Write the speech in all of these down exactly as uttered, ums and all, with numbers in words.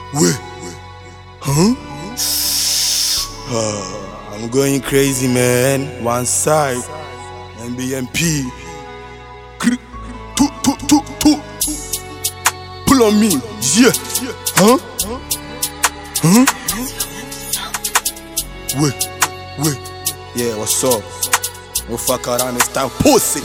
Wait, huh? Uh, I'm going crazy, man. One side, M B M P. Two, two, two, two. Pull on me, yeah. Huh? Huh? Wait, wait. Yeah, what's up? No fuck around this time, pussy.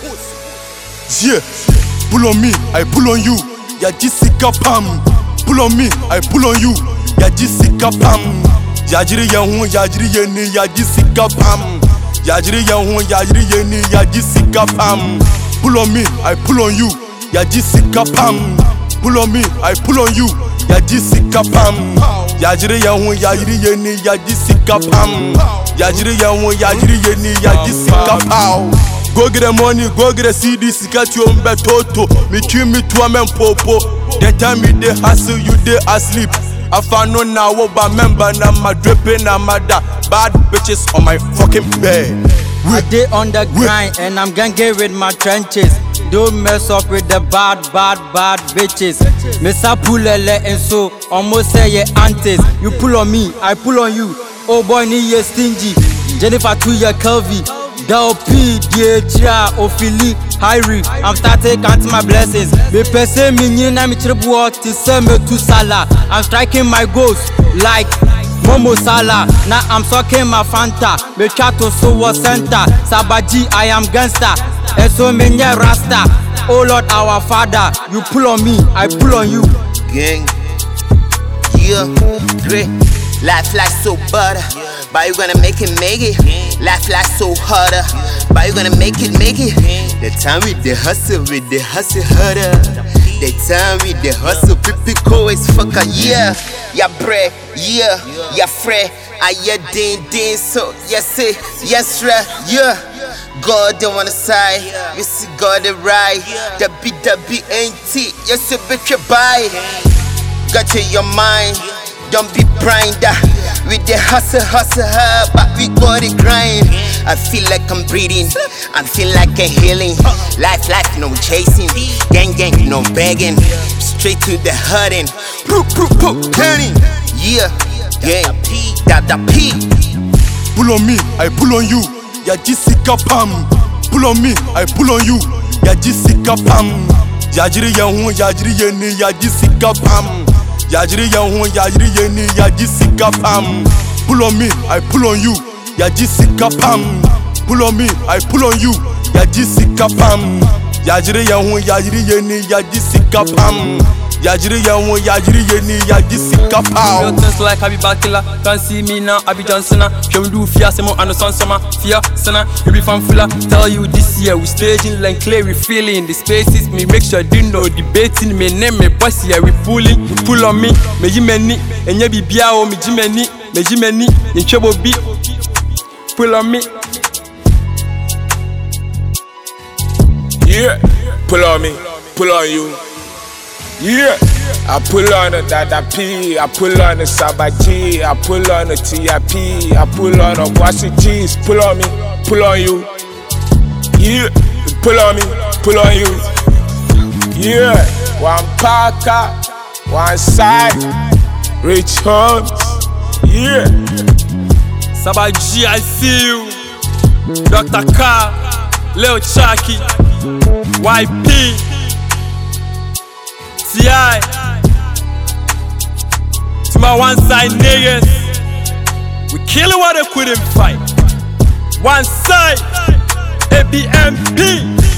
Yeah, pull on me, I pull on you. Ya Jessica Pam. Pull on me, I pull on you. Ya Jessica Pam. Yajiri yahu, yajiri yeni, ya Jessica Pam. Yajiri yahu, yajiri yeni, ya Jessica Pam. Pull on me, I pull on you. Ya Jessica Pam. Pull on me, I pull on you. Ya Jessica Pam. Yajiri yahu, yajiri yeni, ya Jessica Pam. Yajiri yahu, yajiri yeni, ya Jessica Pam. Go get the money, go get the C D, got you on Betoto. Me kill me to a man popo. The time me they hustle, you they asleep. I found no now, but member now my dripping, I'm mad bad bitches on my fucking bed. I dey on the grind and I'm gonna get with my trenches. Don't mess up with the bad, bad, bad bitches. Missa Pulele and so almost say your aunties. You pull on me, I pull on you. Oh boy, need you stingy. Jennifer to your curvy. Del P, D H R, Ophili, Hyrie. I'm starting counting my blessings. Me pese me nyina mi tribu to say me to Salah. I'm striking my goals like Momo Salah. Now I'm sucking my Fanta. Me chat to so was center. Sabaji, I am gangster. And so me nye Rasta. Oh Lord, our Father. You pull on me, I pull on you. Gang, yeah, great. Life like so butter, but you gonna make it, make it. Life like so harder, but you gonna make it, make it. The time with the hustle, with the hustle harder. The time with the hustle, people always fucker, yeah. Ya bre, yeah, ya fre, I ya din din so, yes it, yes right, yeah. God the one side, you see God the right. The B W N T, yes it bitch your buy. Got to your mind. Don't be blinder with the hustle, hustle hard, but we got it grind. I feel like I'm breathing, I feel like I'm healing. Life, life, no chasing. Gang, gang, no begging. Straight to the hurting. Proof, proof, proof, turning. Yeah, gang, that the P. Pull on me, I pull on you. Ya Jessica Pam. Pull on me, I pull on you. Ya Jessica Pam. Yajiri yahu, yajiri yeni, ya Jessica Pam. Yajiri yahu, yajiri yeni, ya Jessica Pam. Pull on me, I pull on you. Ya Jessica Pam. Pull on me, I pull on you. Ya Jessica Pam. Yajiri yahu, yajiri yeni, ya Jessica Pam. Yajiri yahu, yajiri yeni, ya Jessica Pam. Real things like I be Bakila, can't see me now, I be Johnsona. Can we do fear, Semo and the sun summer? Fear, Sana, you be fanfula. Tell you this year, we staging like clay, we feeling the spaces. Me make sure you know debating, me name me boss here, we pulling. You pull on me, me jimeni, and you be biao, me jimeni, me jimeni, in trouble be. Pull on me. Yeah, pull on me, pull on you. Yeah, I pull on the Dada P, I pull on the Sabaji, I pull on the T I P, I pull on the Bossy G's, pull on me, pull on you. Yeah, pull on me, pull on you. Yeah, one Parker, one side, Rich Holmes. Yeah, Sabaji, I see you. Doctor Carl, Leo Chaki, Y P. T I To my one side niggas, we kill what they couldn't fight. One side, A B M P.